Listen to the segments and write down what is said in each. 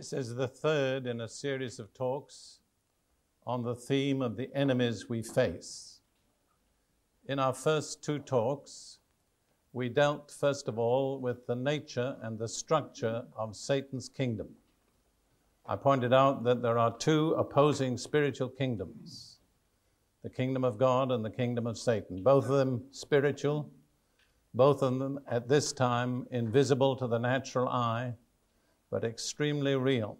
This is the third in a series of talks on the theme of the enemies we face. In our first two talks, we dealt first of all with the nature and the structure of Satan's kingdom. I pointed out that there are two opposing spiritual kingdoms, the kingdom of God and the kingdom of Satan, both of them spiritual, both of them at this time invisible to the natural eye, but extremely real.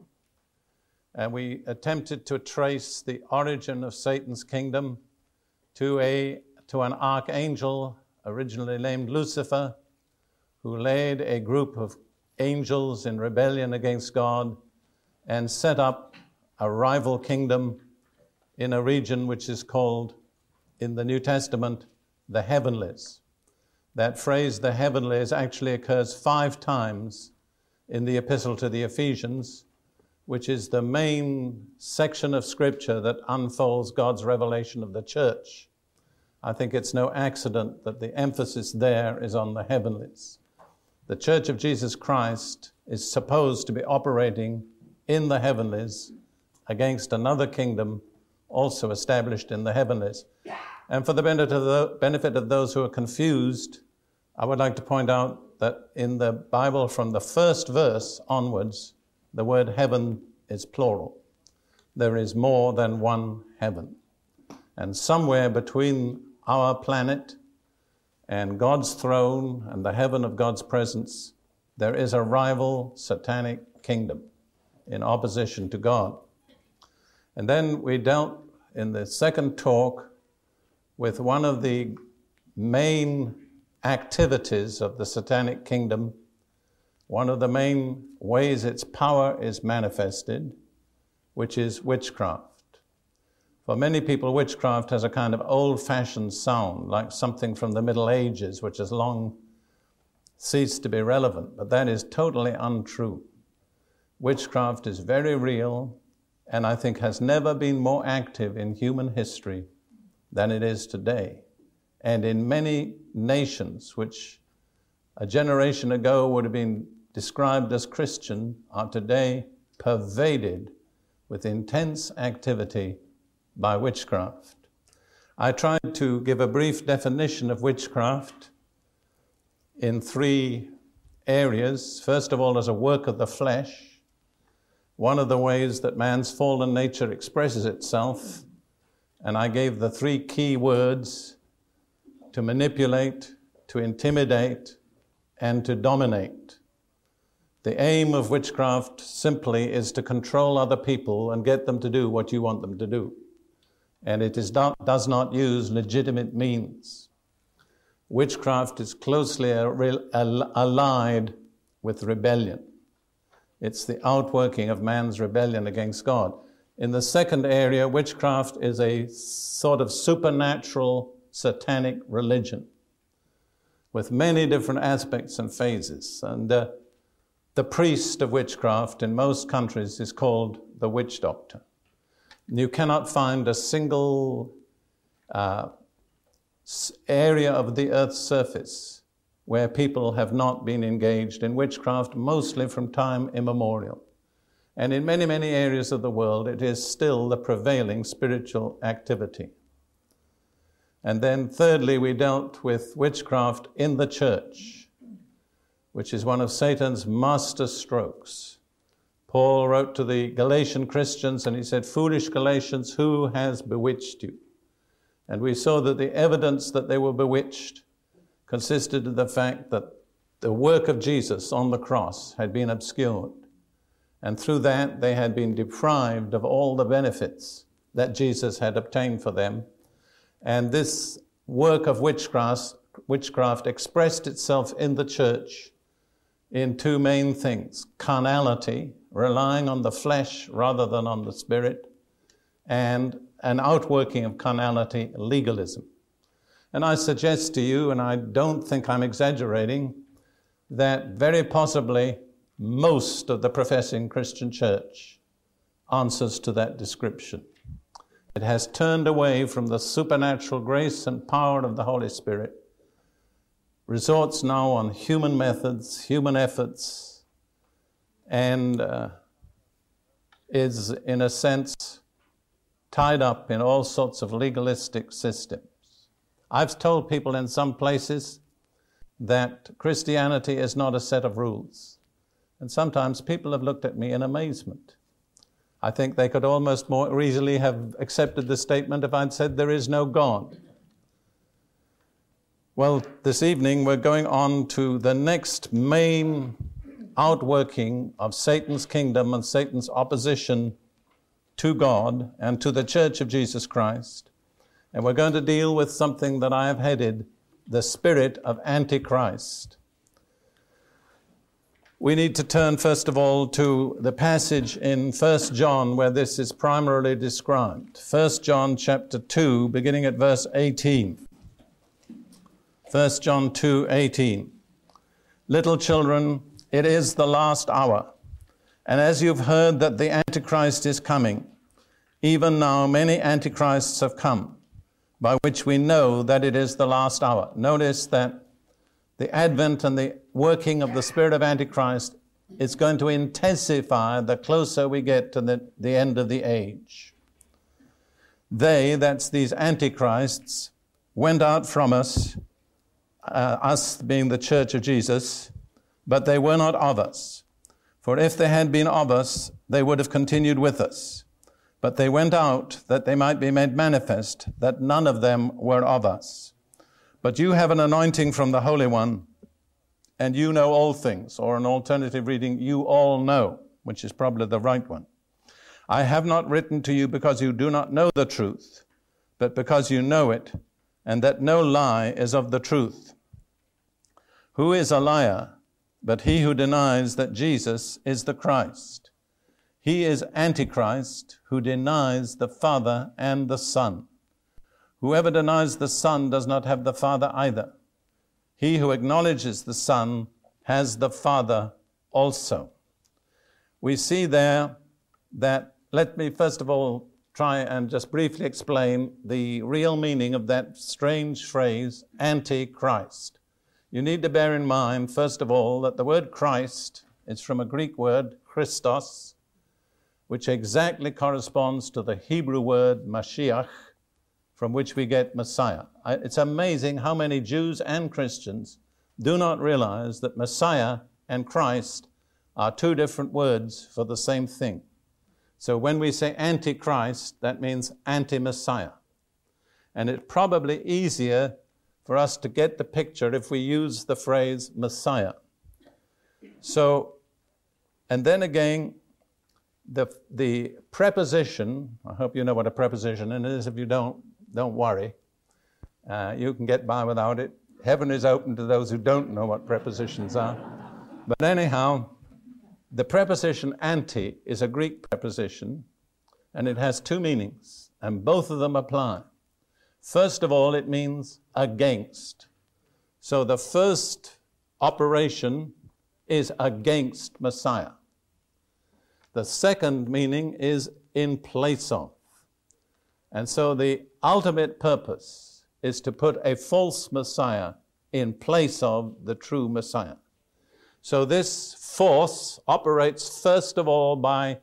And we attempted to trace the origin of Satan's kingdom to an archangel originally named Lucifer, who led a group of angels in rebellion against God and set up a rival kingdom in a region which is called, in the New Testament, the heavenlies. That phrase, the heavenlies, actually occurs 5 times in the Epistle to the Ephesians, which is the main section of Scripture that unfolds God's revelation of the church. I think it's no accident that the emphasis there is on the heavenlies. The Church of Jesus Christ is supposed to be operating in the heavenlies against another kingdom also established in the heavenlies. And for the benefit of those who are confused, I would like to point out that in the Bible, from the first verse onwards, the word heaven is plural. There is more than one heaven. And somewhere between our planet and God's throne and the heaven of God's presence, there is a rival satanic kingdom in opposition to God. And then we dealt in the second talk with one of the main activities of the satanic kingdom, one of the main ways its power is manifested, which is witchcraft. For many people, witchcraft has a kind of old-fashioned sound, like something from the Middle Ages, which has long ceased to be relevant, but that is totally untrue. Witchcraft is very real, and I think has never been more active in human history than it is today. And in many nations, which a generation ago would have been described as Christian, are today pervaded with intense activity by witchcraft. I tried to give a brief definition of witchcraft in 3 areas. First of all, as a work of the flesh, one of the ways that man's fallen nature expresses itself, and I gave the 3 key words: to manipulate, to intimidate, and to dominate. The aim of witchcraft simply is to control other people and get them to do what you want them to do. And it does not use legitimate means. Witchcraft is closely allied with rebellion. It's the outworking of man's rebellion against God. In the second area, witchcraft is a sort of supernatural satanic religion with many different aspects and phases. And the priest of witchcraft in most countries is called the witch doctor. You cannot find a single area of the earth's surface where people have not been engaged in witchcraft, mostly from time immemorial. And in many, many areas of the world, it is still the prevailing spiritual activity. And then thirdly, we dealt with witchcraft in the church, which is one of Satan's master strokes. Paul wrote to the Galatian Christians and he said, "Foolish Galatians, who has bewitched you?" And we saw that the evidence that they were bewitched consisted of the fact that the work of Jesus on the cross had been obscured. And through that, they had been deprived of all the benefits that Jesus had obtained for them. And this work of witchcraft expressed itself in the church in 2 main things: carnality, relying on the flesh rather than on the spirit, and an outworking of carnality, legalism. And I suggest to you, and I don't think I'm exaggerating, that very possibly most of the professing Christian church answers to that description. It has turned away from the supernatural grace and power of the Holy Spirit, resorts now on human methods, human efforts, and is, in a sense, tied up in all sorts of legalistic systems. I've told people in some places that Christianity is not a set of rules. And sometimes people have looked at me in amazement. I think they could almost more easily have accepted the statement if I'd said there is no God. Well, this evening we're going on to the next main outworking of Satan's kingdom and Satan's opposition to God and to the Church of Jesus Christ. And we're going to deal with something that I have headed, the spirit of Antichrist. We need to turn first of all to the passage in 1 John where this is primarily described. 1 John chapter 2, beginning at verse 18. 1 John 2:18. Little children, it is the last hour. And as you've heard that the Antichrist is coming, even now many Antichrists have come, by which we know that it is the last hour. Notice that the advent and the working of the spirit of Antichrist is going to intensify the closer we get to the end of the age. They, that's these Antichrists, went out from us, us being the Church of Jesus, but they were not of us. For if they had been of us, they would have continued with us. But they went out that they might be made manifest that none of them were of us. But you have an anointing from the Holy One, and you know all things, or an alternative reading, you all know, which is probably the right one. I have not written to you because you do not know the truth, but because you know it, and that no lie is of the truth. Who is a liar but he who denies that Jesus is the Christ? He is Antichrist who denies the Father and the Son. Whoever denies the Son does not have the Father either. He who acknowledges the Son has the Father also. We see there that, let me first of all try and just briefly explain the real meaning of that strange phrase, Antichrist. You need to bear in mind, first of all, that the word Christ is from a Greek word, Christos, which exactly corresponds to the Hebrew word Mashiach, from which we get Messiah. It's amazing how many Jews and Christians do not realize that Messiah and Christ are two different words for the same thing. So when we say Antichrist, that means anti-Messiah. And it's probably easier for us to get the picture if we use the phrase Messiah. So, and then again, the preposition, I hope you know what a preposition is. If you don't worry. You can get by without it. Heaven is open to those who don't know what prepositions are. But anyhow, the preposition anti is a Greek preposition, and it has two meanings, and both of them apply. First of all, it means against. So the first operation is against Messiah. The second meaning is in place of. And so the ultimate purpose is to put a false Messiah in place of the true Messiah. So this force operates first of all by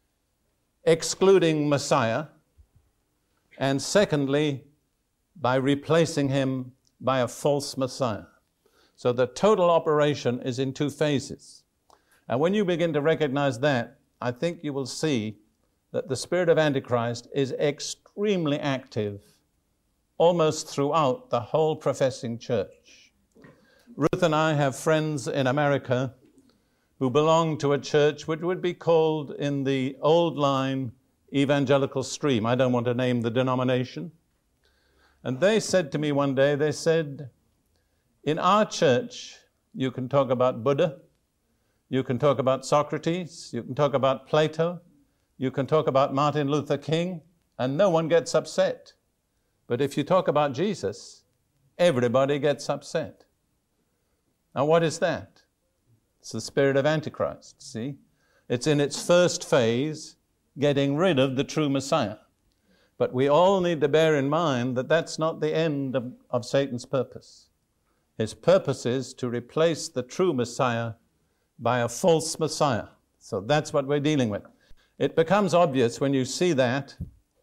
excluding Messiah, and secondly, by replacing him by a false Messiah. So the total operation is in two phases. And when you begin to recognize that, I think you will see that the spirit of Antichrist is extremely active almost throughout the whole professing church. Ruth and I have friends in America who belong to a church which would be called in the old line evangelical stream. I don't want to name the denomination. And they said to me one day, they said, in our church, you can talk about Buddha, you can talk about Socrates, you can talk about Plato, you can talk about Martin Luther King, and no one gets upset. But if you talk about Jesus, everybody gets upset. Now what is that? It's the spirit of Antichrist, see? It's in its first phase, getting rid of the true Messiah. But we all need to bear in mind that that's not the end of Satan's purpose. His purpose is to replace the true Messiah by a false Messiah. So that's what we're dealing with. It becomes obvious when you see that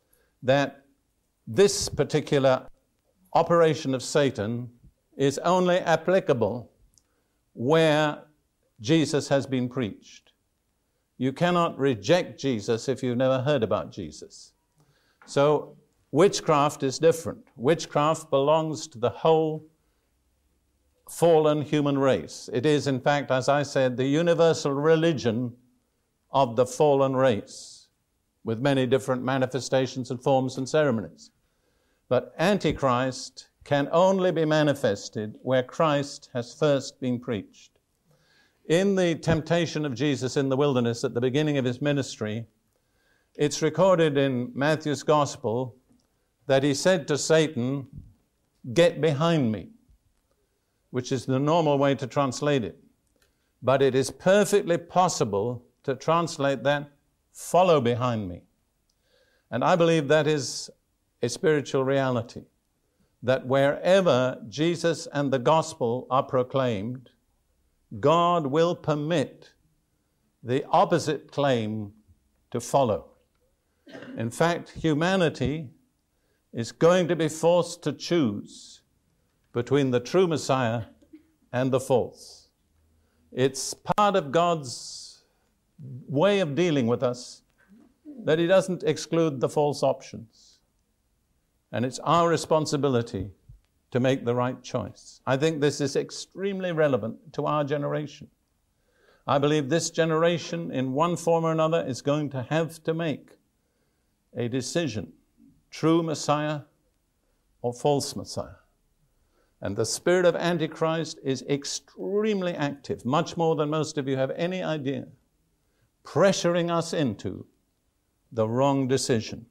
this particular operation of Satan is only applicable where Jesus has been preached. You cannot reject Jesus if you've never heard about Jesus. So witchcraft is different. Witchcraft belongs to the whole fallen human race. It is, in fact, as I said, the universal religion of the fallen race, with many different manifestations and forms and ceremonies. But Antichrist can only be manifested where Christ has first been preached. In the temptation of Jesus in the wilderness at the beginning of his ministry, it's recorded in Matthew's Gospel that he said to Satan, "Get behind me," which is the normal way to translate it. But it is perfectly possible to translate that, "Follow behind me." And I believe that is a spiritual reality, that wherever Jesus and the gospel are proclaimed, God will permit the opposite claim to follow. In fact, humanity is going to be forced to choose between the true Messiah and the false. It's part of God's way of dealing with us that he doesn't exclude the false options. And it's our responsibility to make the right choice. I think this is extremely relevant to our generation. I believe this generation, in one form or another, is going to have to make a decision, true Messiah or false Messiah. And the spirit of Antichrist is extremely active, much more than most of you have any idea, pressuring us into the wrong decision.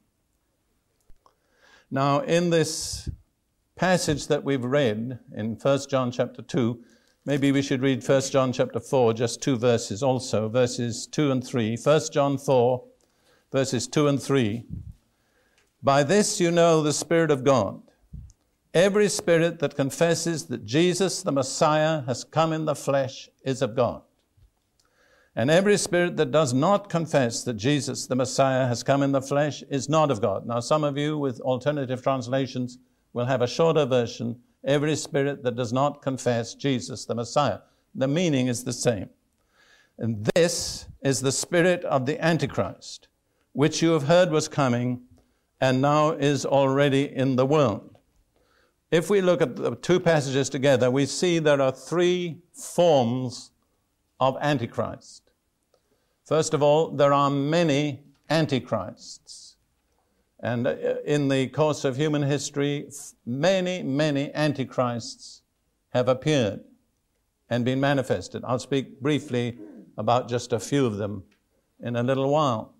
Now, in this passage that we've read in 1 John chapter 2, maybe we should read 1 John chapter 4, just 2 verses also, verses 2 and 3. 1 John 4, verses 2 and 3. "By this you know the Spirit of God. Every spirit that confesses that Jesus the Messiah has come in the flesh is of God. And every spirit that does not confess that Jesus the Messiah has come in the flesh is not of God." Now, some of you with alternative translations will have a shorter version, "Every spirit that does not confess Jesus the Messiah." The meaning is the same. "And this is the spirit of the Antichrist, which you have heard was coming and now is already in the world." If we look at the two passages together, we see there are three forms of Antichrist. First of all, there are many Antichrists. And in the course of human history, many Antichrists have appeared and been manifested. I'll speak briefly about just a few of them in a little while.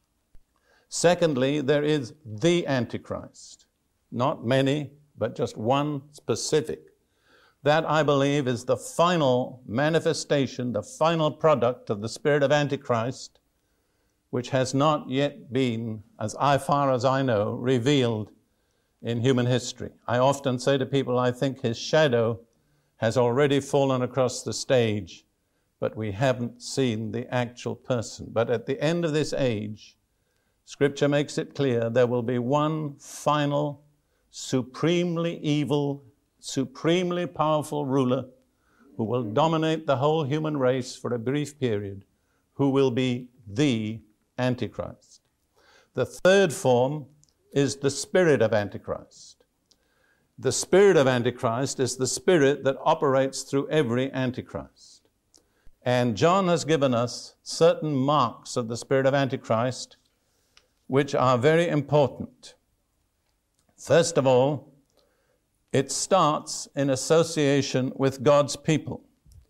Secondly, there is the Antichrist. Not many, but just one specific. That, I believe, is the final manifestation, the final product of the spirit of Antichrist, which has not yet been, as far as I know, revealed in human history. I often say to people, I think his shadow has already fallen across the stage, but we haven't seen the actual person. But at the end of this age, Scripture makes it clear there will be one final, supremely evil, supremely powerful ruler who will dominate the whole human race for a brief period, who will be the Antichrist. The third form is the spirit of Antichrist. The spirit of Antichrist is the spirit that operates through every Antichrist. And John has given us certain marks of the spirit of Antichrist which are very important. First of all, it starts in association with God's people.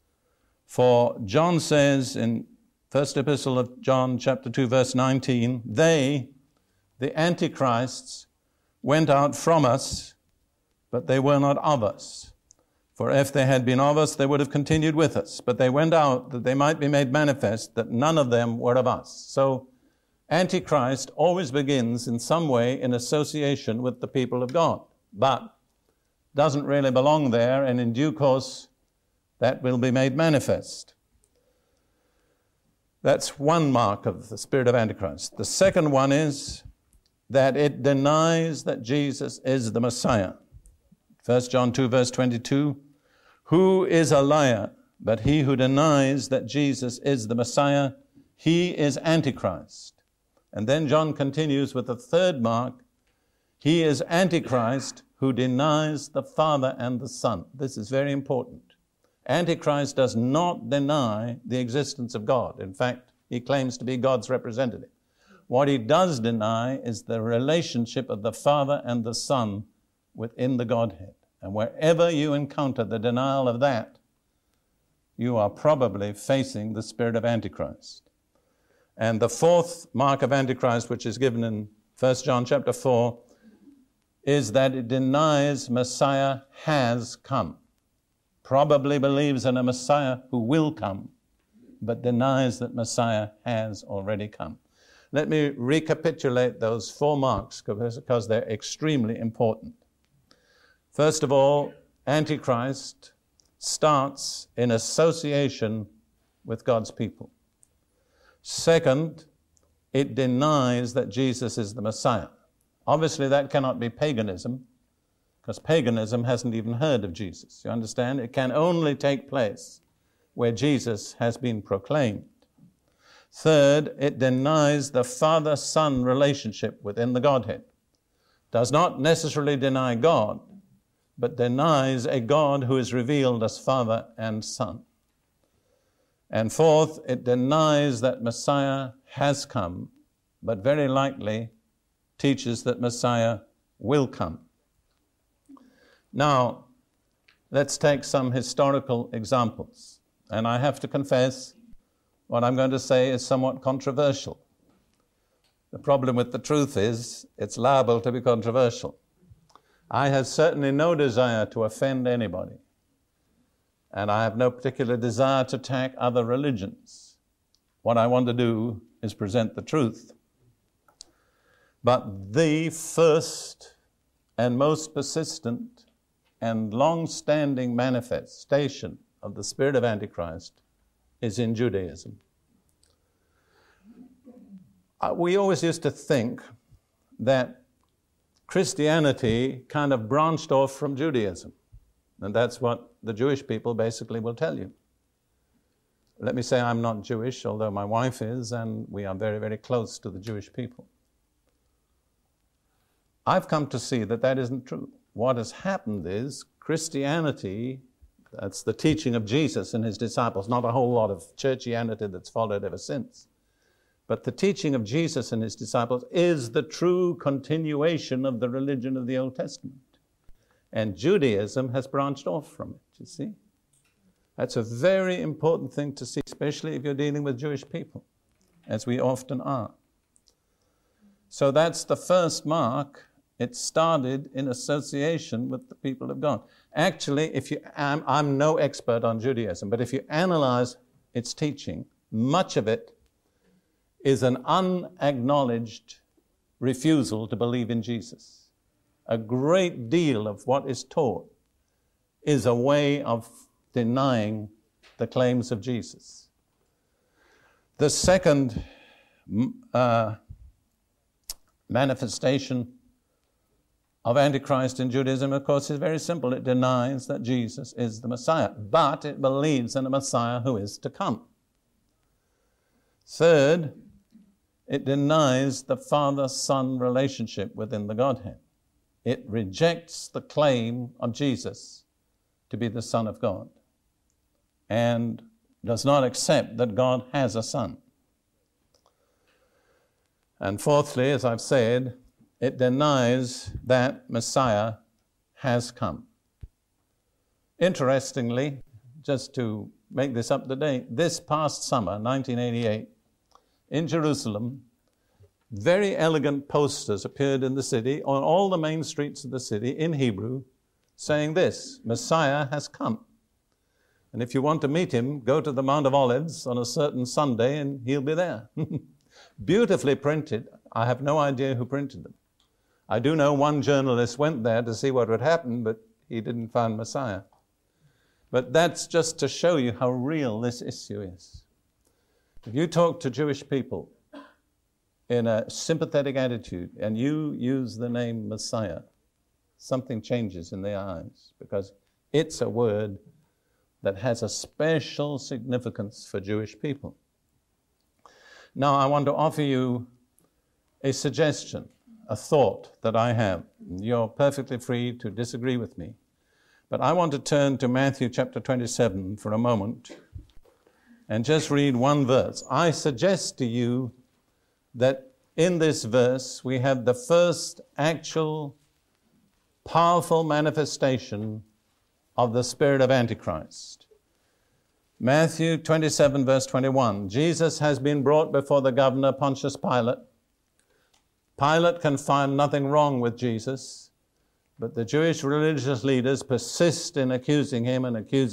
For John says in First Epistle of John, chapter 2, verse 19, "They, the Antichrists, went out from us, but they were not of us. For if they had been of us, they would have continued with us. But they went out that they might be made manifest that none of them were of us." So Antichrist always begins in some way in association with the people of God, but doesn't really belong there, and in due course that will be made manifest. That's one mark of the spirit of Antichrist. The second one is that it denies that Jesus is the Messiah. 1 John 2 verse 22, who is a liar, but he who denies that Jesus is the Messiah, he is Antichrist. And then John continues with the third mark, he is Antichrist who denies the Father and the Son. This is very important. Antichrist does not deny the existence of God. In fact, he claims to be God's representative. What he does deny is the relationship of the Father and the Son within the Godhead. And wherever you encounter the denial of that, you are probably facing the spirit of Antichrist. And the fourth mark of Antichrist, which is given in 1 John chapter 4, is that it denies Messiah has come. Probably believes in a Messiah who will come, but denies that Messiah has already come. Let me recapitulate those four marks because they're extremely important. First of all, Antichrist starts in association with God's people. Second, it denies that Jesus is the Messiah. Obviously, that cannot be paganism, because paganism hasn't even heard of Jesus. You understand? It can only take place where Jesus has been proclaimed. Third, it denies the Father-Son relationship within the Godhead. Does not necessarily deny God, but denies a God who is revealed as Father and Son. And fourth, it denies that Messiah has come, but very likely teaches that Messiah will come. Now, let's take some historical examples. And I have to confess, what I'm going to say is somewhat controversial. The problem with the truth is, it's liable to be controversial. I have certainly no desire to offend anybody. And I have no particular desire to attack other religions. What I want to do is present the truth. But the first and most persistent and long-standing manifestation of the spirit of Antichrist is in Judaism. We always used to think that Christianity kind of branched off from Judaism. And that's what the Jewish people basically will tell you. Let me say I'm not Jewish, although my wife is, and we are very, very close to the Jewish people. I've come to see that that isn't true. What has happened is Christianity, that's the teaching of Jesus and his disciples, not a whole lot of churchianity that's followed ever since. But the teaching of Jesus and his disciples is the true continuation of the religion of the Old Testament. And Judaism has branched off from it, you see. That's a very important thing to see, especially if you're dealing with Jewish people, as we often are. So that's the first mark. It started in association with the people of God. Actually, I'm no expert on Judaism, but if you analyze its teaching, much of it is an unacknowledged refusal to believe in Jesus. A great deal of what is taught is a way of denying the claims of Jesus. The second manifestation of Antichrist in Judaism, of course, is very simple. It denies that Jesus is the Messiah, but it believes in a Messiah who is to come. Third, it denies the Father-Son relationship within the Godhead. It rejects the claim of Jesus to be the Son of God and does not accept that God has a Son. And fourthly, as I've said, it denies that Messiah has come. Interestingly, just to make this up to date, this past summer, 1988, in Jerusalem, very elegant posters appeared in the city, on all the main streets of the city, in Hebrew, saying this: Messiah has come. And if you want to meet him, go to the Mount of Olives on a certain Sunday and he'll be there. Beautifully printed. I have no idea who printed them. I do know one journalist went there to see what would happen, but he didn't find Messiah. But that's just to show you how real this issue is. If you talk to Jewish people in a sympathetic attitude and you use the name Messiah, something changes in their eyes, because it's a word that has a special significance for Jewish people. Now, I want to offer you a suggestion, a thought that I have. You're perfectly free to disagree with me. But I want to turn to Matthew chapter 27 for a moment and just read one verse. I suggest to you that in this verse we have the first actual powerful manifestation of the spirit of Antichrist. Matthew 27 verse 21. Jesus has been brought before the governor Pontius Pilate. Pilate can find nothing wrong with Jesus, but the Jewish religious leaders persist in accusing him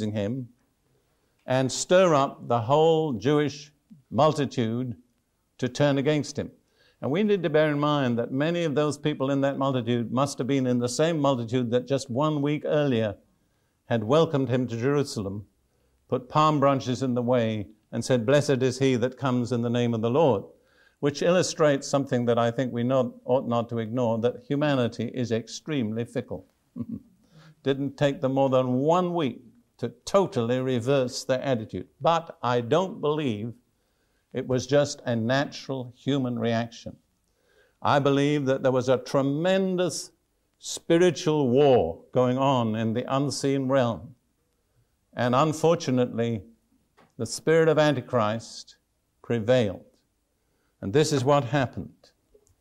and stir up the whole Jewish multitude to turn against him. And we need to bear in mind that many of those people in that multitude must have been in the same multitude that just 1 week earlier had welcomed him to Jerusalem, put palm branches in the way, and said, "Blessed is he that comes in the name of the Lord," which illustrates something that I think we ought not to ignore, that humanity is extremely fickle. Didn't take them more than 1 week to totally reverse their attitude. But I don't believe it was just a natural human reaction. I believe that there was a tremendous spiritual war going on in the unseen realm. And unfortunately, the spirit of Antichrist prevailed. And this is what happened.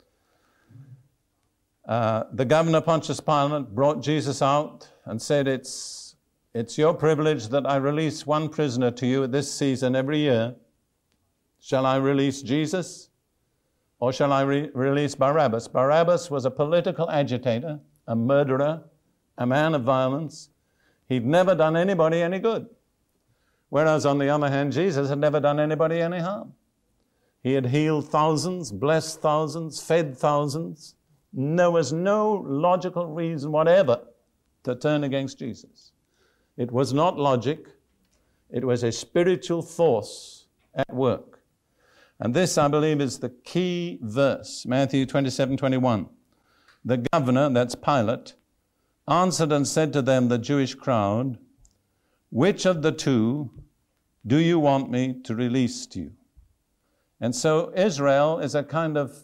The governor Pontius Pilate brought Jesus out and said, it's your privilege that I release one prisoner to you at this season every year. Shall I release Jesus, or shall I release Barabbas? Barabbas was a political agitator, a murderer, a man of violence. He'd never done anybody any good. Whereas on the other hand, Jesus had never done anybody any harm. He had healed thousands, blessed thousands, fed thousands. There was no logical reason whatever to turn against Jesus. It was not logic. It was a spiritual force at work. And this, I believe, is the key verse, Matthew 27:21. The governor, that's Pilate, answered and said to them, the Jewish crowd, "Which of the two do you want me to release to you?" And so Israel is a kind of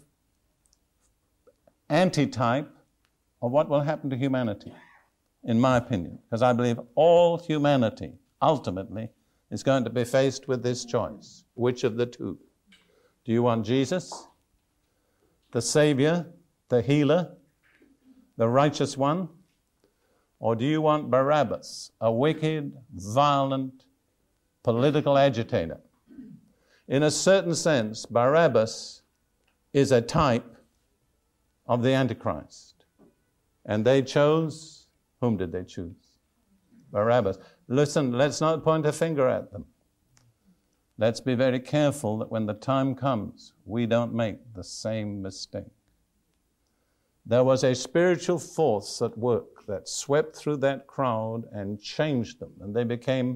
antitype of what will happen to humanity, in my opinion, because I believe all humanity ultimately is going to be faced with this choice. Which of the two? Do you want Jesus, the Savior, the healer, the righteous one? Or do you want Barabbas, a wicked, violent, political agitator? In a certain sense, Barabbas is a type of the Antichrist. And they chose, whom did they choose? Barabbas. Listen, let's not point a finger at them. Let's be very careful that when the time comes, we don't make the same mistake. There was a spiritual force at work that swept through that crowd and changed them, and they became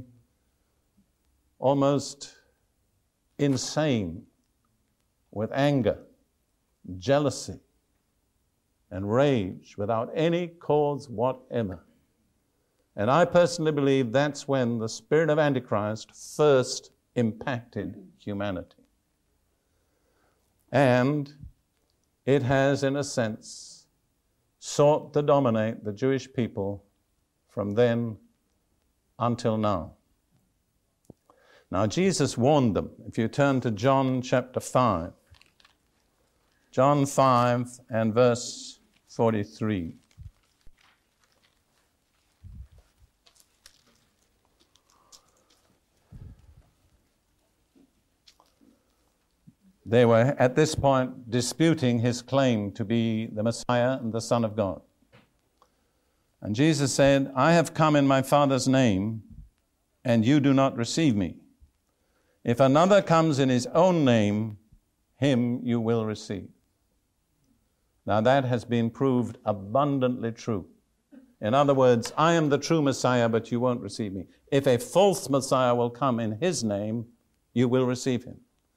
almost insane with anger, jealousy, and rage without any cause whatever. And I personally believe that's when the spirit of Antichrist first impacted humanity. And it has, in a sense, sought to dominate the Jewish people from then until now. Now, Jesus warned them. If you turn to John chapter 5, John 5 and verse 43. They were at this point disputing his claim to be the Messiah and the Son of God. And Jesus said, "I have come in my Father's name, and you do not receive me. If another comes in his own name, him you will receive." Now that has been proved abundantly true. In other words, I am the true Messiah, but you won't receive me. If a false Messiah will come in his name, you will receive him.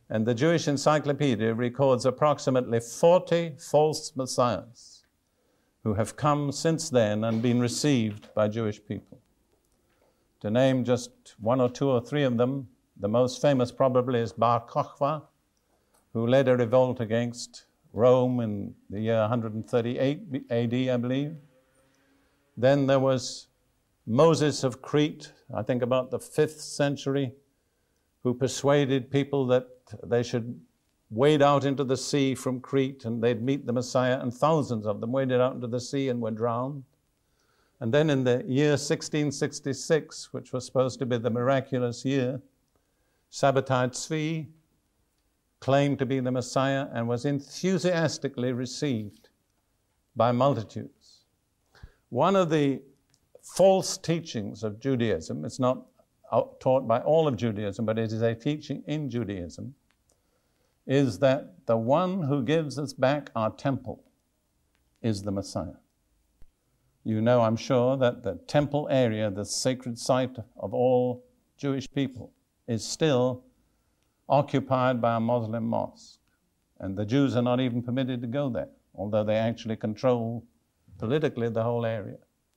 And the Jewish Encyclopedia records approximately 40 false messiahs who have come since then and been received by Jewish people. To name just one or two or three of them, the most famous probably is Bar Kokhba, who led a revolt against Rome in the year 138 AD, I believe. Then there was Moses of Crete, I think about the 5th century, who persuaded people that they should wade out into the sea from Crete and they'd meet the Messiah, and thousands of them waded out into the sea and were drowned. And then in the year 1666, which was supposed to be the miraculous year, Sabbatai Tzvi claimed to be the Messiah and was enthusiastically received by multitudes. One of the false teachings of Judaism, it's not taught by all of Judaism, but it is a teaching in Judaism, is that the one who gives us back our temple is the Messiah. You know, I'm sure, that the temple area, the sacred site of all Jewish people, is still occupied by a Muslim mosque. And the Jews are not even permitted to go there, although they actually control politically the whole area.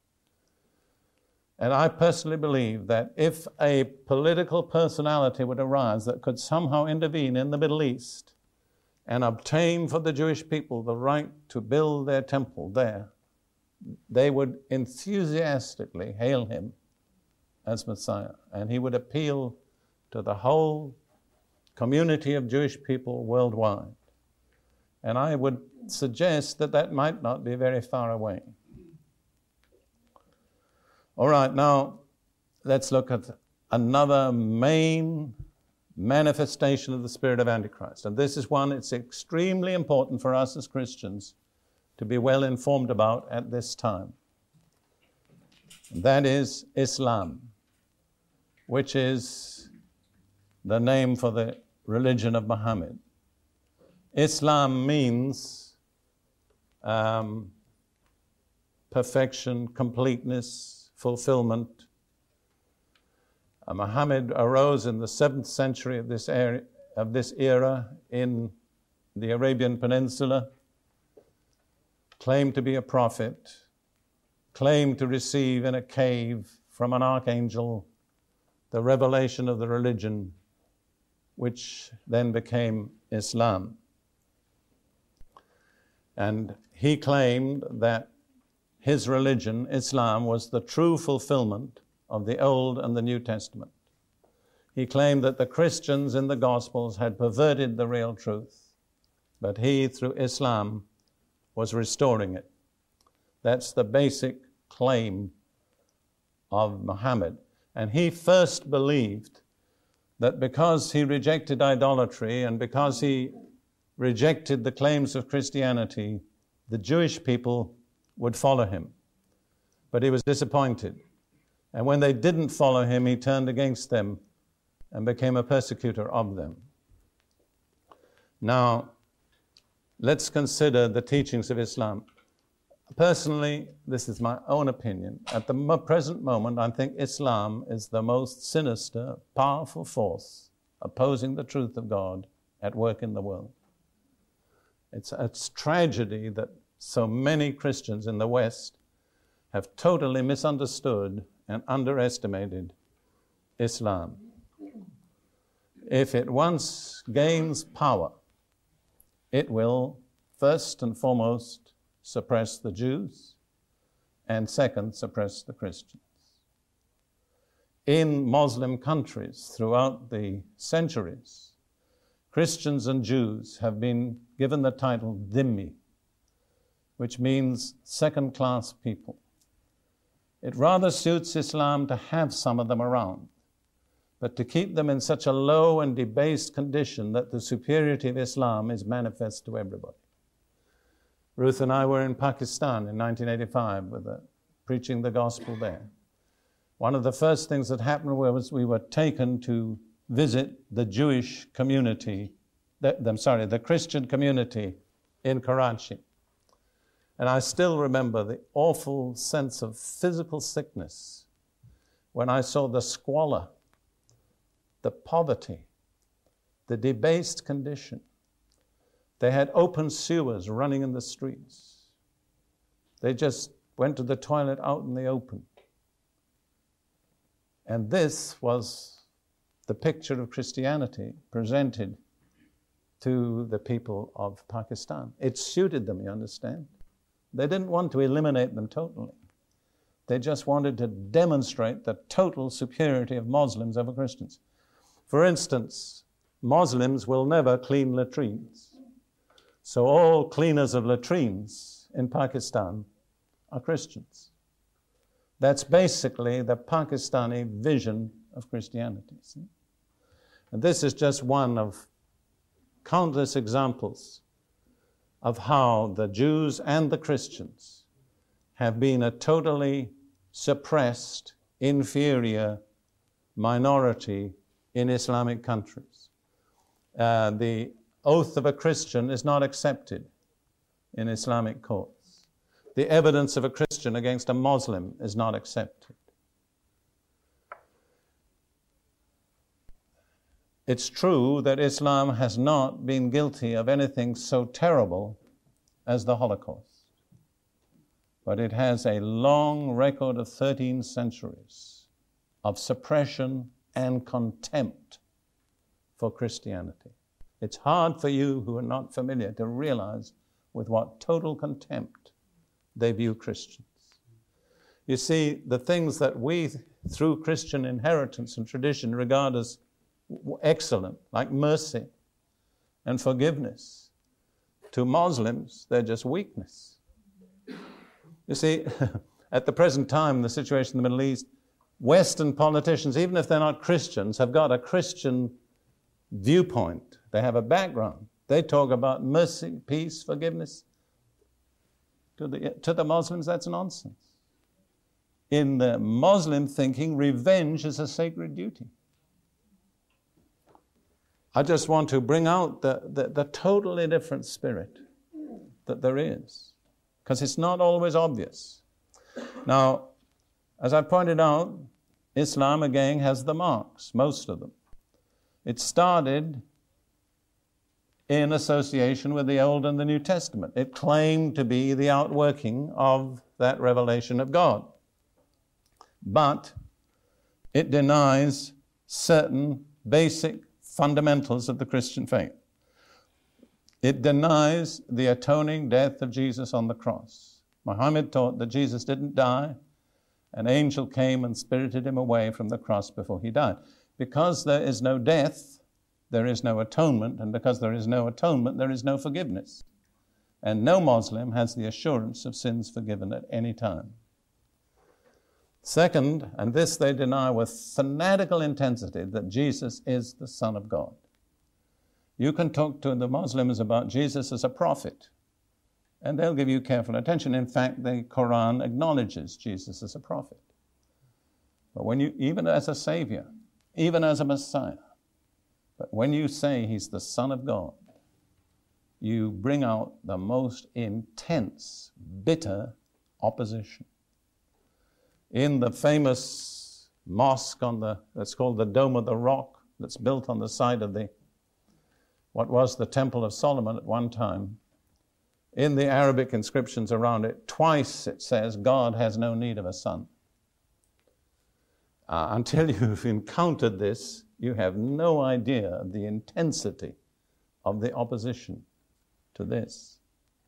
And I personally believe that if a political personality would arise that could somehow intervene in the Middle East and obtain for the Jewish people the right to build their temple there, they would enthusiastically hail him as Messiah, and he would appeal to the whole community of Jewish people worldwide. And I would suggest that that might not be very far away. All right, now let's look at another main manifestation of the spirit of Antichrist. And this is one it's extremely important for us as Christians to be well informed about at this time. That is Islam, which is the name for the religion of Muhammad. Islam means perfection, completeness, fulfillment. Muhammad arose in the 7th century of this era in the Arabian Peninsula, claimed to be a prophet, claimed to receive in a cave from an archangel the revelation of the religion, which then became Islam. And he claimed that his religion, Islam, was the true fulfillment of the Old and the New Testament. He claimed that the Christians in the Gospels had perverted the real truth, but he, through Islam, was restoring it. That's the basic claim of Muhammad. And he first believed that because he rejected idolatry and because he rejected the claims of Christianity, the Jewish people would follow him. But he was disappointed. And when they didn't follow him, he turned against them and became a persecutor of them. Now, let's consider the teachings of Islam. Personally, this is my own opinion. At the present moment, I think Islam is the most sinister, powerful force opposing the truth of God at work in the world. It's tragedy that so many Christians in the West have totally misunderstood and underestimated Islam. If it once gains power, it will first and foremost suppress the Jews, and second, suppress the Christians. In Muslim countries throughout the centuries, Christians and Jews have been given the title dhimmi, which means second-class people. It rather suits Islam to have some of them around, but to keep them in such a low and debased condition that the superiority of Islam is manifest to everybody. Ruth and I were in Pakistan in 1985 preaching the gospel there. One of the first things that happened was we were taken to visit the Jewish community, the Christian community in Karachi. And I still remember the awful sense of physical sickness when I saw the squalor, the poverty, the debased condition. They had open sewers running in the streets. They just went to the toilet out in the open. And this was the picture of Christianity presented to the people of Pakistan. It suited them, you understand? They didn't want to eliminate them totally. They just wanted to demonstrate the total superiority of Muslims over Christians. For instance, Muslims will never clean latrines. So all cleaners of latrines in Pakistan are Christians. That's basically the Pakistani vision of Christianity. See? And this is just one of countless examples of how the Jews and the Christians have been a totally suppressed, inferior minority in Islamic countries. The oath of a Christian is not accepted in Islamic courts. The evidence of a Christian against a Muslim is not accepted. It's true that Islam has not been guilty of anything so terrible as the Holocaust, but it has a long record of 13 centuries of suppression and contempt for Christianity. It's hard for you who are not familiar to realize with what total contempt they view Christians. You see, the things that we, through Christian inheritance and tradition, regard as excellent, like mercy and forgiveness, to Muslims, they're just weakness. You see, at the present time, the situation in the Middle East, Western politicians, even if they're not Christians, have got a Christian viewpoint. They have a background. They talk about mercy, peace, forgiveness. To the Muslims, that's nonsense. In the Muslim thinking, revenge is a sacred duty. I just want to bring out the totally different spirit that there is, because it's not always obvious. Now, as I pointed out, Islam again has the marks, most of them. It started in association with the Old and the New Testament. It claimed to be the outworking of that revelation of God. But it denies certain basic fundamentals of the Christian faith. It denies the atoning death of Jesus on the cross. Muhammad taught that Jesus didn't die. An angel came and spirited him away from the cross before he died. Because there is no death, there is no atonement, and because there is no atonement, there is no forgiveness. And no Muslim has the assurance of sins forgiven at any time. Second, and this they deny with fanatical intensity, that Jesus is the Son of God. You can talk to the Muslims about Jesus as a prophet, and they'll give you careful attention. In fact, the Quran acknowledges Jesus as a prophet. But when you, even as a Savior, even as a Messiah, but when you say he's the Son of God, you bring out the most intense, bitter opposition. In the famous mosque that's called the Dome of the Rock, that's built on the side of what was the Temple of Solomon at one time, in the Arabic inscriptions around it, twice it says, God has no need of a son. Until you've encountered this, you have no idea of the intensity of the opposition to this.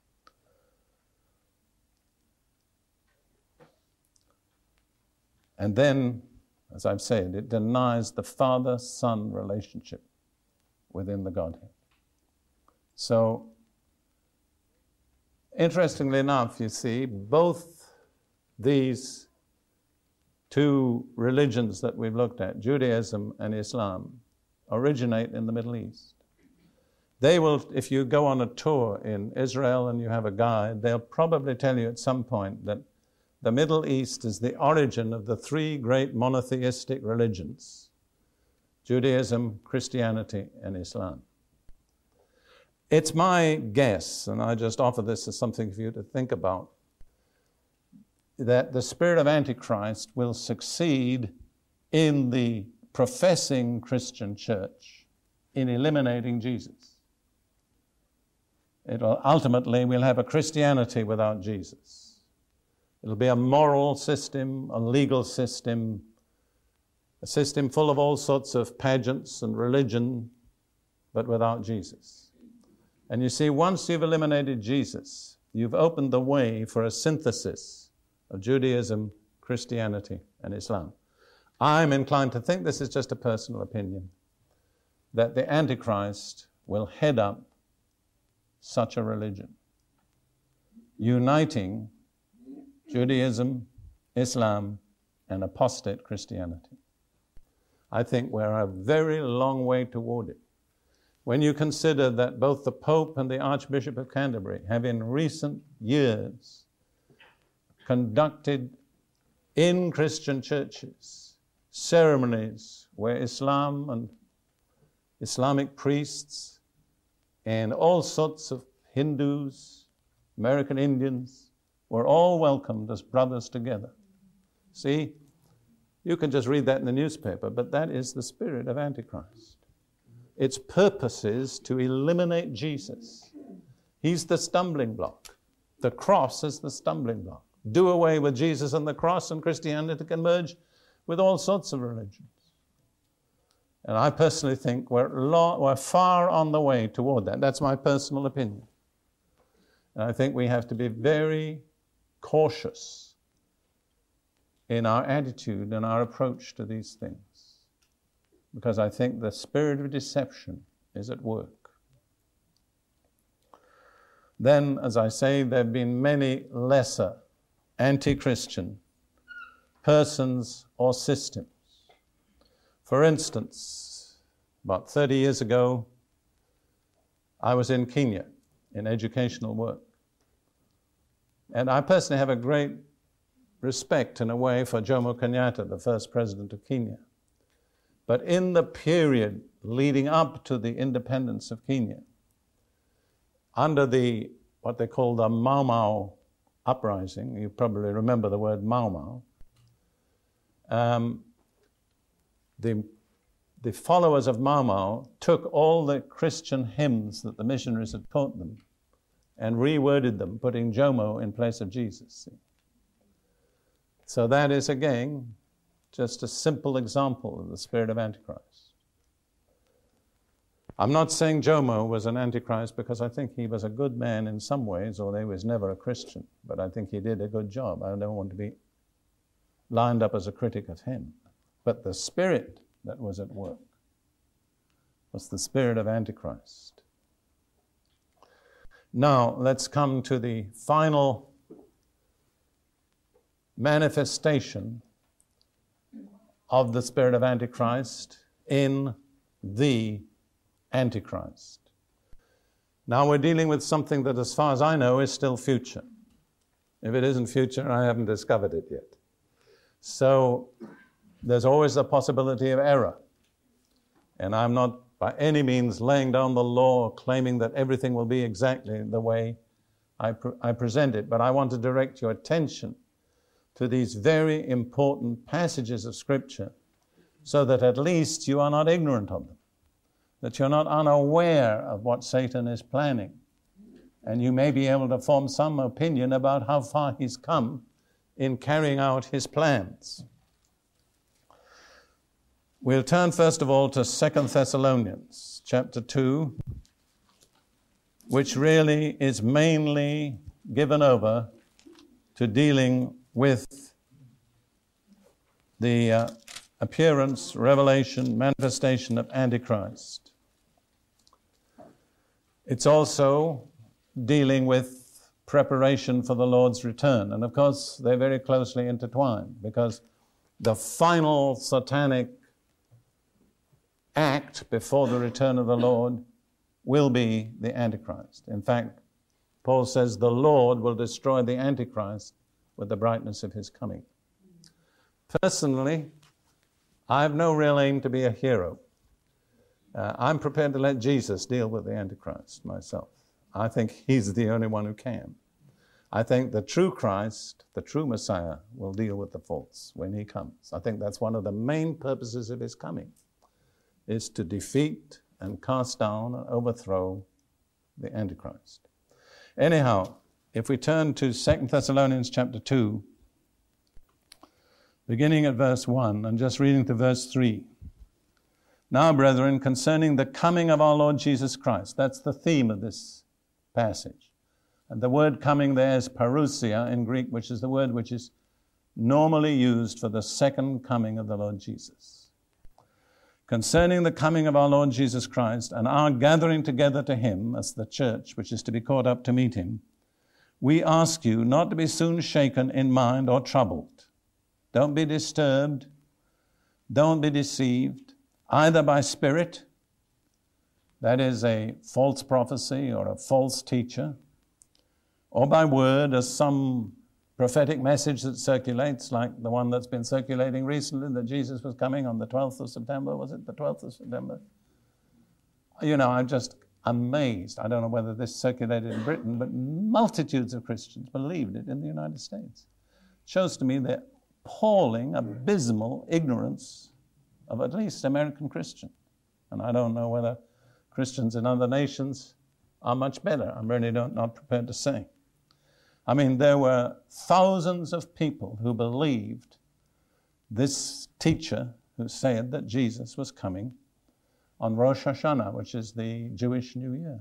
And then, as I've said, it denies the father-son relationship within the Godhead. So, interestingly enough, you see, both these two religions that we've looked at, Judaism and Islam, originate in the Middle East. They will, if you go on a tour in Israel and you have a guide, they'll probably tell you at some point that the Middle East is the origin of the three great monotheistic religions, Judaism, Christianity, and Islam. It's my guess, and I just offer this as something for you to think about, that the spirit of Antichrist will succeed in the professing Christian church in eliminating Jesus. Ultimately, we'll have a Christianity without Jesus. It'll be a moral system, a legal system, a system full of all sorts of pageants and religion, but without Jesus. And you see, once you've eliminated Jesus, you've opened the way for a synthesis of Judaism, Christianity, and Islam. I'm inclined to think, this is just a personal opinion, that the Antichrist will head up such a religion, uniting Judaism, Islam, and apostate Christianity. I think we're a very long way toward it. When you consider that both the Pope and the Archbishop of Canterbury have in recent years conducted in Christian churches ceremonies where Islam and Islamic priests and all sorts of Hindus, American Indians, were all welcomed as brothers together. See, you can just read that in the newspaper, but that is the spirit of Antichrist. Its purpose is to eliminate Jesus. He's the stumbling block. The cross is the stumbling block. Do away with Jesus and the cross, and Christianity can merge with all sorts of religions. And I personally think we're far on the way toward that. That's my personal opinion. And I think we have to be very cautious in our attitude and our approach to these things, because I think the spirit of deception is at work. Then, as I say, there have been many lesser anti-Christian persons or systems. For instance, about 30 years ago, I was in Kenya in educational work. And I personally have a great respect, in a way, for Jomo Kenyatta, the first president of Kenya. But in the period leading up to the independence of Kenya, under what they call the Mau Mau uprising, you probably remember the word Mau Mau, the followers of Mau Mau took all the Christian hymns that the missionaries had taught them and reworded them, putting Jomo in place of Jesus. So that is, again, just a simple example of the spirit of Antichrist. I'm not saying Jomo was an Antichrist, because I think he was a good man in some ways, or he was never a Christian, but I think he did a good job. I don't want to be lined up as a critic of him. But the spirit that was at work was the spirit of Antichrist. Now, let's come to the final manifestation of the spirit of Antichrist in the Antichrist. Now we're dealing with something that, as far as I know, is still future. If it isn't future, I haven't discovered it yet. So there's always the possibility of error. And I'm not by any means laying down the law, claiming that everything will be exactly the way I present it. But I want to direct your attention to these very important passages of Scripture, so that at least you are not ignorant of them, that you're not unaware of what Satan is planning, and you may be able to form some opinion about how far he's come in carrying out his plans. We'll turn first of all to 2 Thessalonians chapter 2, which really is mainly given over to dealing with the appearance, revelation, manifestation of Antichrist. It's also dealing with preparation for the Lord's return. And of course, they're very closely intertwined, because the final satanic act before the return of the Lord will be the Antichrist. In fact, Paul says the Lord will destroy the Antichrist with the brightness of his coming. Personally, I have no real aim to be a hero. I'm prepared to let Jesus deal with the Antichrist myself. I think he's the only one who can. I think the true Christ, the true Messiah, will deal with the false when he comes. I think that's one of the main purposes of his coming, is to defeat and cast down and overthrow the Antichrist. Anyhow, if we turn to 2 Thessalonians chapter 2, beginning at verse 1 and just reading to verse 3. Now, brethren, concerning the coming of our Lord Jesus Christ, that's the theme of this passage. And the word coming there is parousia in Greek, which is the word which is normally used for the second coming of the Lord Jesus. Concerning the coming of our Lord Jesus Christ and our gathering together to him as the church, which is to be caught up to meet him, we ask you not to be soon shaken in mind or troubled. Don't be disturbed. Don't be deceived, either by spirit, that is a false prophecy or a false teacher, or by word, as some prophetic message that circulates, like the one that's been circulating recently, that Jesus was coming on the 12th of September. Was it the 12th of September? You know, I'm just amazed. I don't know whether this circulated in Britain, but multitudes of Christians believed it in the United States. It shows to me the appalling, abysmal ignorance of at least American Christians. And I don't know whether Christians in other nations are much better. I'm really not prepared to say. I mean, there were thousands of people who believed this teacher who said that Jesus was coming on Rosh Hashanah, which is the Jewish New Year.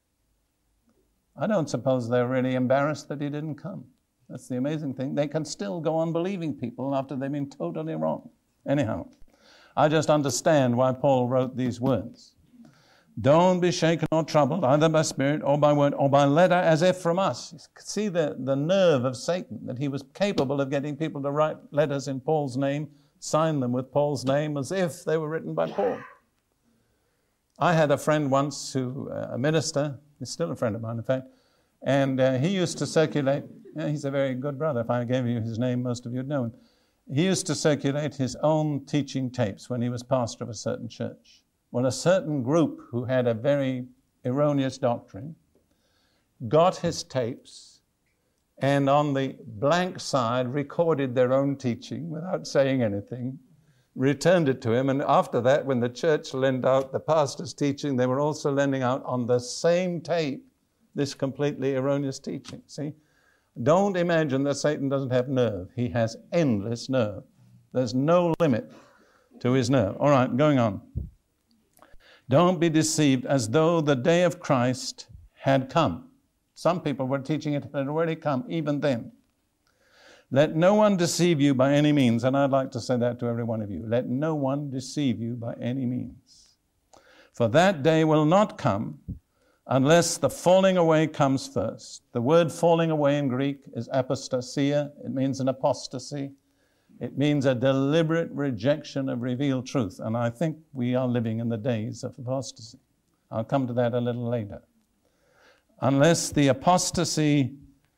I don't suppose they're really embarrassed that he didn't come. That's the amazing thing. They can still go on believing people after they've been totally wrong. Anyhow, I just understand why Paul wrote these words. Don't be shaken or troubled, either by spirit or by word or by letter, as if from us. See the nerve of Satan, that he was capable of getting people to write letters in Paul's name, sign them with Paul's name as if they were written by Paul. I had a friend once who, a minister, he's still a friend of mine, in fact, and he used to circulate, he's a very good brother. If I gave you his name, most of you would know him. He used to circulate his own teaching tapes when he was pastor of a certain church. Well, a certain group who had a very erroneous doctrine got his tapes and on the blank side recorded their own teaching without saying anything, returned it to him, and after that, when the church lent out the pastor's teaching, they were also lending out on the same tape this completely erroneous teaching. See? Don't imagine that Satan doesn't have nerve. He has endless nerve. There's no limit to his nerve. All right, going on. Don't be deceived as though the day of Christ had come. Some people were teaching it had already come, even then. Let no one deceive you by any means, and I'd like to say that to every one of you. Let no one deceive you by any means. For that day will not come unless the falling away comes first. The word falling away in Greek is apostasia. It means an apostasy. It means a deliberate rejection of revealed truth. And I think we are living in the days of apostasy. I'll come to that a little later. Unless the apostasy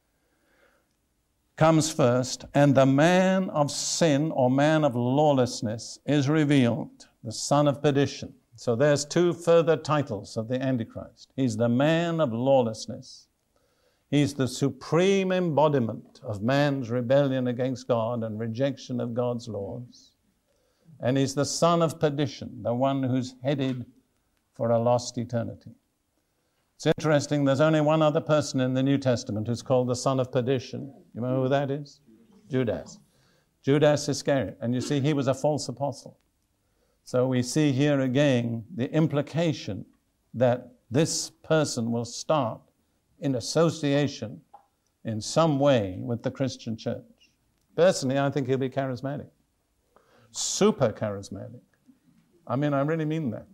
comes first and the man of sin or man of lawlessness is revealed, the son of perdition. So there's two further titles of the Antichrist. He's the man of lawlessness. He's the supreme embodiment of man's rebellion against God and rejection of God's laws. And he's the son of perdition, the one who's headed for a lost eternity. It's interesting, there's only one other person in the New Testament who's called the son of perdition. You know who that is? Judas. Judas Iscariot. And you see, he was a false apostle. So we see here again the implication that this person will start in association in some way with the Christian church. Personally, I think he'll be charismatic. Super charismatic. I mean, I really mean that.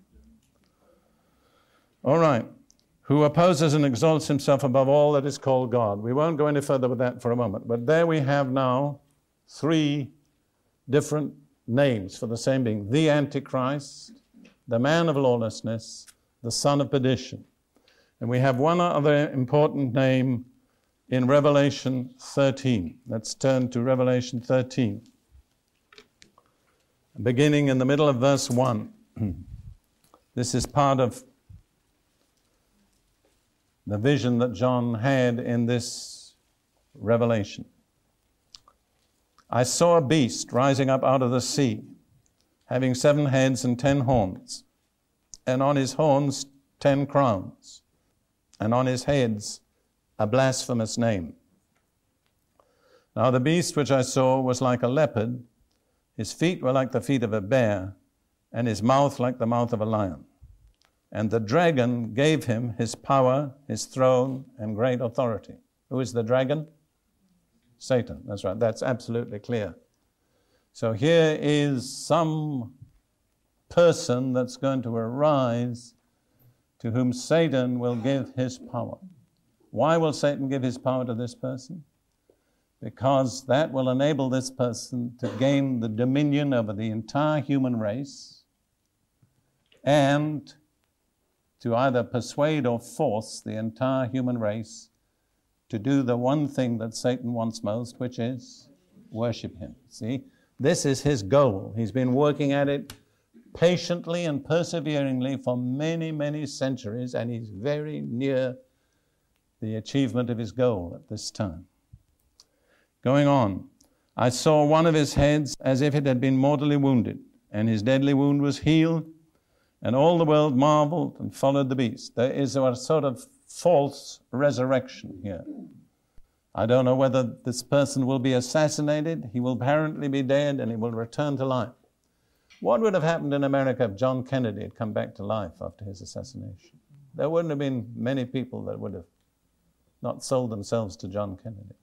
All right. Who opposes and exalts himself above all that is called God. We won't go any further with that for a moment. But there we have now three different names for the same being. The Antichrist, the man of lawlessness, the son of perdition. And we have one other important name in Revelation 13. Let's turn to Revelation 13. Beginning in the middle of verse 1. This is part of the vision that John had in this revelation. I saw a beast rising up out of the sea, having 7 heads and 10 horns. and on his horns 10 crowns, and on his heads a blasphemous name. Now the beast which I saw was like a leopard, his feet were like the feet of a bear, and his mouth like the mouth of a lion. And the dragon gave him his power, his throne, and great authority. Who is the dragon? Satan. That's right. That's absolutely clear. So here is some person that's going to arise to whom Satan will give his power. Why will Satan give his power to this person? Because that will enable this person to gain the dominion over the entire human race and to either persuade or force the entire human race to do the one thing that Satan wants most, which is worship him. See, this is his goal. He's been working at it patiently and perseveringly for many, many centuries, and he's very near the achievement of his goal at this time. Going on, I saw one of his heads as if it had been mortally wounded, and his deadly wound was healed, and all the world marveled and followed the beast. There is a sort of false resurrection here. I don't know whether this person will be assassinated. He will apparently be dead, and he will return to life. What would have happened in America if John Kennedy had come back to life after his assassination? There wouldn't have been many people that would have not sold themselves to John Kennedy.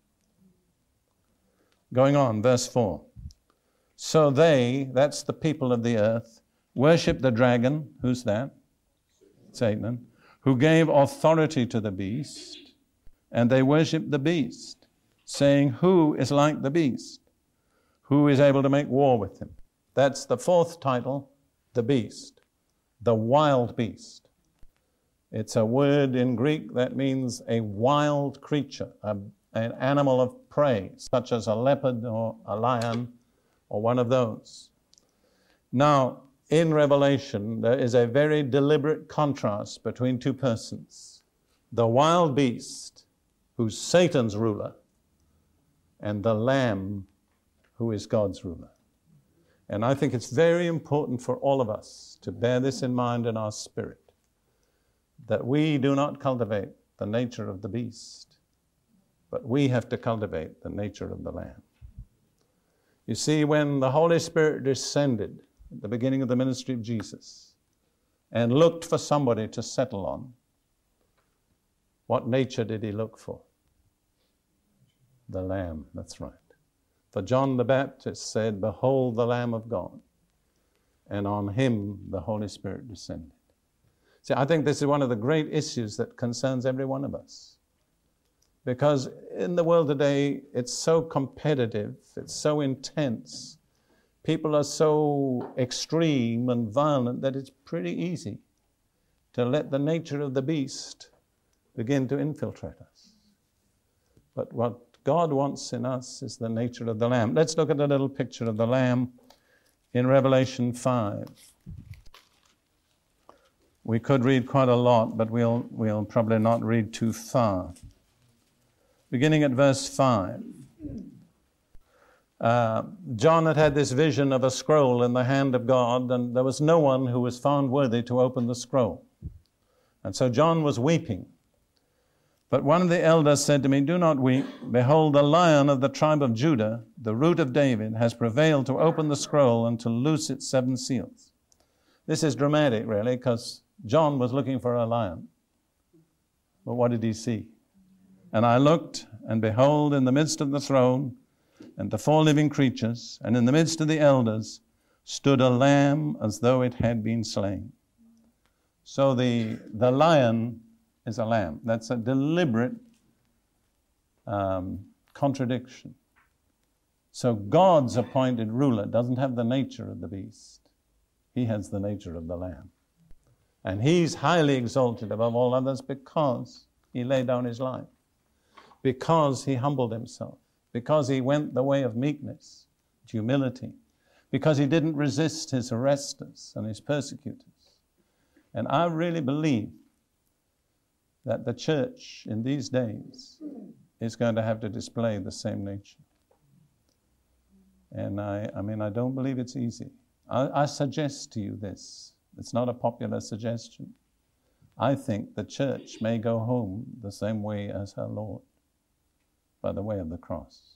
Going on, verse 4. So they, that's the people of the earth, worship the dragon. Who's that? Satan. Who gave authority to the beast, and they worship the beast, saying, who is like the beast? Who is able to make war with him? That's the fourth title, the beast, the wild beast. It's a word in Greek that means a wild creature, an animal of prey, such as a leopard or a lion or one of those. Now, in Revelation, there is a very deliberate contrast between two persons. The wild beast, who's Satan's ruler, and the Lamb, who is God's ruler. And I think it's very important for all of us to bear this in mind in our spirit, that we do not cultivate the nature of the beast, but we have to cultivate the nature of the Lamb. You see, when the Holy Spirit descended at the beginning of the ministry of Jesus and looked for somebody to settle on, what nature did he look for? The Lamb, that's right. For John the Baptist said, behold the Lamb of God, and on him the Holy Spirit descended. See, I think this is one of the great issues that concerns every one of us. Because in the world today, it's so competitive, it's so intense, people are so extreme and violent that it's pretty easy to let the nature of the beast begin to infiltrate us. But what God wants in us is the nature of the Lamb. Let's look at a little picture of the Lamb in Revelation 5. We could read quite a lot, but we'll probably not read too far. Beginning at verse 5. John had this vision of a scroll in the hand of God, and there was no one who was found worthy to open the scroll. And so John was weeping. But one of the elders said to me, do not weep. Behold, the Lion of the tribe of Judah, the Root of David, has prevailed to open the scroll and to loose its 7 seals. This is dramatic, really, because John was looking for a lion. But what did he see? And I looked, and behold, in the midst of the throne, and the 4 living creatures, and in the midst of the elders, stood a lamb as though it had been slain. So the lion is a lamb. That's a deliberate contradiction. So God's appointed ruler doesn't have the nature of the beast. He has the nature of the lamb. And he's highly exalted above all others because he laid down his life, because he humbled himself, because he went the way of meekness, humility, because he didn't resist his arresters and his persecutors. And I really believe that the church in these days is going to have to display the same nature. And I don't believe it's easy. I suggest to you this, It's not a popular suggestion. I think the church may go home the same way as her Lord, by the way of the cross.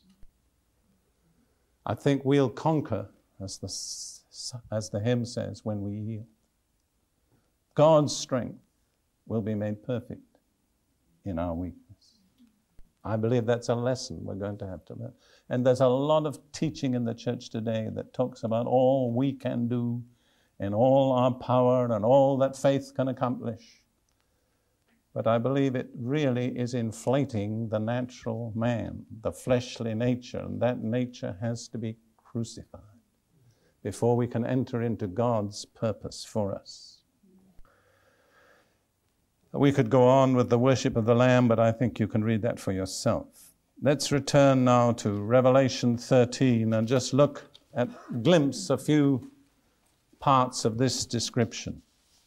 I think we'll conquer, as the hymn says, when we yield. God's strength will be made perfect in our weakness. I believe that's a lesson we're going to have to learn. And there's a lot of teaching in the church today that talks about all we can do and all our power and all that faith can accomplish. But I believe it really is inflating the natural man, the fleshly nature, and that nature has to be crucified before we can enter into God's purpose for us. We could go on with the worship of the Lamb, but I think you can read that for yourself. Let's return now to Revelation 13 and just glimpse a few parts of this description.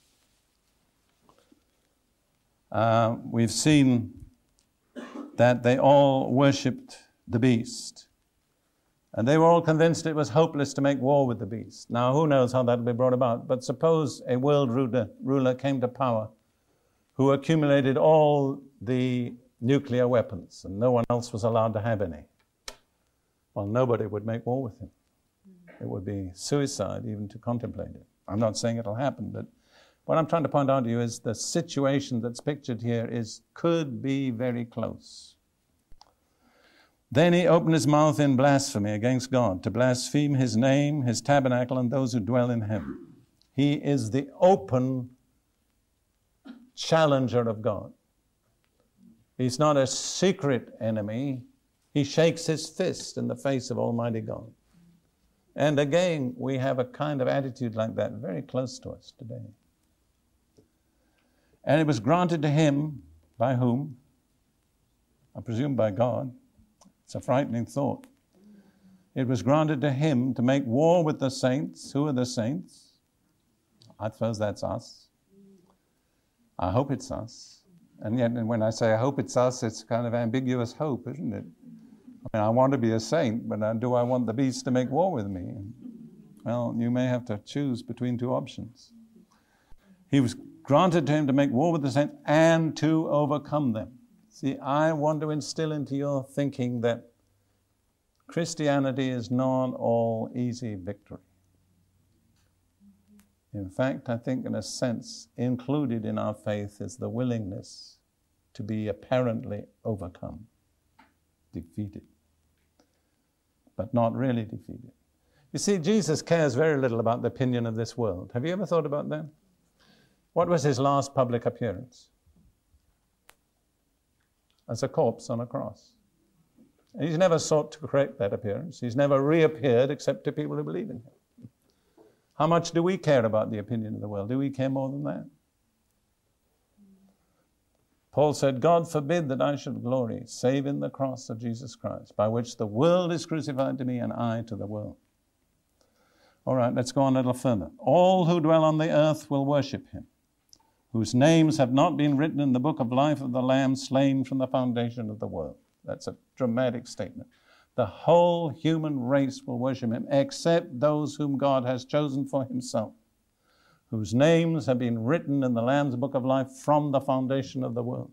We've seen that they all worshipped the beast. And they were all convinced it was hopeless to make war with the beast. Now, who knows how that will be brought about? But suppose a world ruler came to power who accumulated all the nuclear weapons, and no one else was allowed to have any. Well, nobody would make war with him. It would be suicide even to contemplate it. I'm not saying it'll happen, but what I'm trying to point out to you is the situation that's pictured here could be very close. Then he opened his mouth in blasphemy against God, to blaspheme his name, his tabernacle, and those who dwell in heaven. He is the open challenger of God. He's not a secret enemy. He shakes his fist in the face of Almighty God. And again, we have a kind of attitude like that very close to us today. And it was granted to him, by whom? I presume by God. It's a frightening thought. It was granted to him to make war with the saints. Who are the saints? I suppose that's us. I hope it's us. And yet, when I say I hope it's us, it's kind of ambiguous hope, isn't it? I mean, I want to be a saint, but do I want the beast to make war with me? Well, you may have to choose between two options. He was granted to him to make war with the saints and to overcome them. See, I want to instill into your thinking that Christianity is not all easy victory. In fact, I think in a sense, included in our faith is the willingness to be apparently overcome, defeated, but not really defeated. You see, Jesus cares very little about the opinion of this world. Have you ever thought about that? What was his last public appearance? As a corpse on a cross. He's never sought to correct that appearance. He's never reappeared except to people who believe in him. How much do we care about the opinion of the world? Do we care more than that? Paul said, God forbid that I should glory, save in the cross of Jesus Christ, by which the world is crucified to me and I to the world. All right, let's go on a little further. All who dwell on the earth will worship him, whose names have not been written in the book of life of the Lamb slain from the foundation of the world. That's a dramatic statement. The whole human race will worship him, except those whom God has chosen for himself, whose names have been written in the Lamb's book of life from the foundation of the world.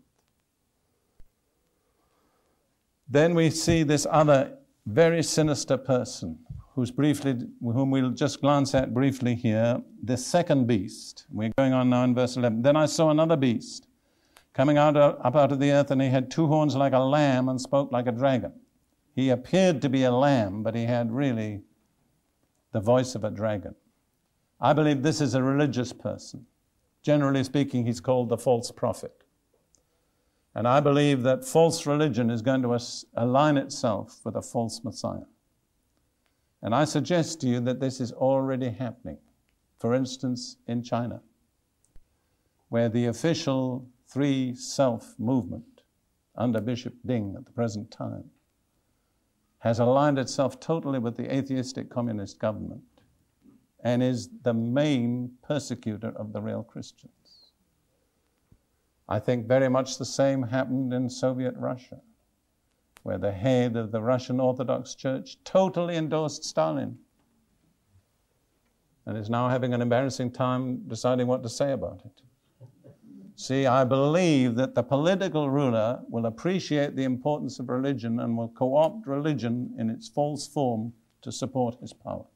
Then we see this other very sinister person, whom we'll just glance at briefly here, the second beast. We're going on now in verse 11. Then I saw another beast coming up out of the earth, and he had two horns like a lamb and spoke like a dragon. He appeared to be a lamb, but he had really the voice of a dragon. I believe this is a religious person. Generally speaking, he's called the false prophet. And I believe that false religion is going to align itself with a false Messiah. And I suggest to you that this is already happening. For instance, in China, where the official Three Self movement under Bishop Ding at the present time has aligned itself totally with the atheistic communist government and is the main persecutor of the real Christians. I think very much the same happened in Soviet Russia, where the head of the Russian Orthodox Church totally endorsed Stalin. and is now having an embarrassing time deciding what to say about it. See, I believe that the political ruler will appreciate the importance of religion and will co-opt religion in its false form to support his power.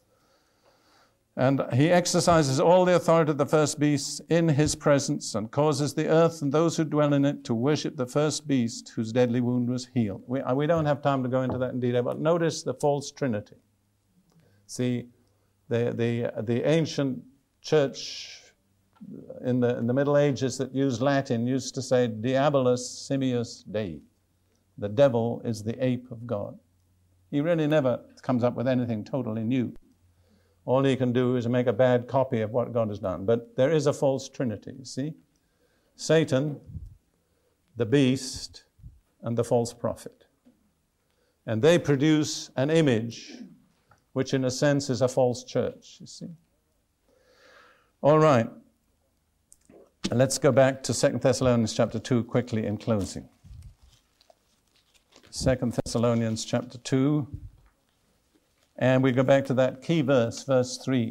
And he exercises all the authority of the first beast in his presence and causes the earth and those who dwell in it to worship the first beast whose deadly wound was healed. We don't have time to go into that in detail, but notice the false trinity. See, the ancient church in the Middle Ages that used Latin used to say, Diabolus simius Dei. The devil is the ape of God. He really never comes up with anything totally new. All he can do is make a bad copy of what God has done. But there is a false trinity, you see? Satan, the beast, and the false prophet. And they produce an image which in a sense is a false church, you see? All right. Let's go back to 2 Thessalonians chapter 2 quickly in closing. 2 Thessalonians chapter 2. And we go back to that key verse, verse 3.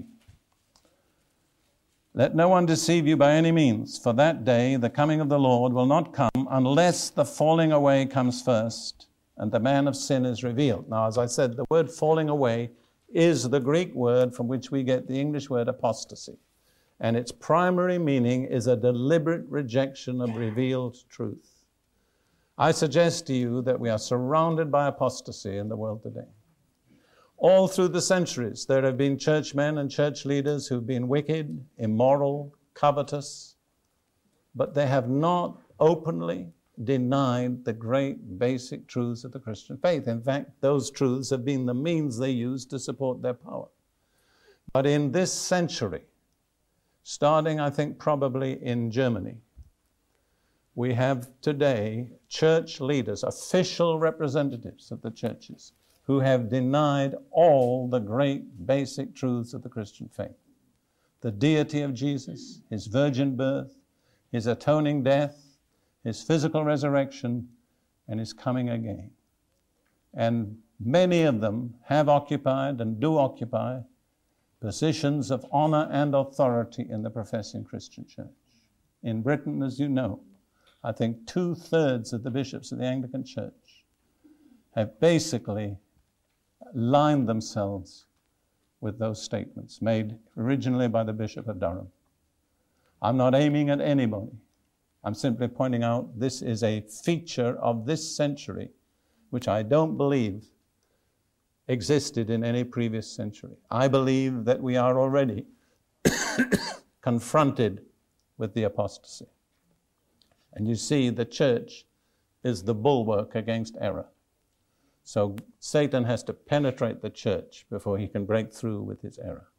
Let no one deceive you by any means, for that day, the coming of the Lord, will not come unless the falling away comes first and the man of sin is revealed. Now, as I said, the word falling away is the Greek word from which we get the English word apostasy. And its primary meaning is a deliberate rejection of revealed truth. I suggest to you that we are surrounded by apostasy in the world today. All through the centuries, there have been churchmen and church leaders who've been wicked, immoral, covetous, but they have not openly denied the great basic truths of the Christian faith. In fact, those truths have been the means they use to support their power. But in this century, starting, I think, probably in Germany, we have today church leaders, official representatives of the churches, who have denied all the great basic truths of the Christian faith. The deity of Jesus, his virgin birth, his atoning death, his physical resurrection, and his coming again. And many of them have occupied and do occupy positions of honor and authority in the professing Christian church. In Britain, as you know, I think 2/3 of the bishops of the Anglican Church have basically lined themselves with those statements made originally by the Bishop of Durham. I'm not aiming at anybody. I'm simply pointing out this is a feature of this century which I don't believe existed in any previous century. I believe that we are already confronted with the apostasy. And you see, the church is the bulwark against error. So Satan has to penetrate the church before he can break through with his error.